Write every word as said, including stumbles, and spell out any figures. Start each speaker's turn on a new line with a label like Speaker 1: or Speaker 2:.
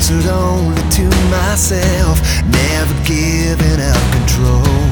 Speaker 1: answered only to myself, never giving up control.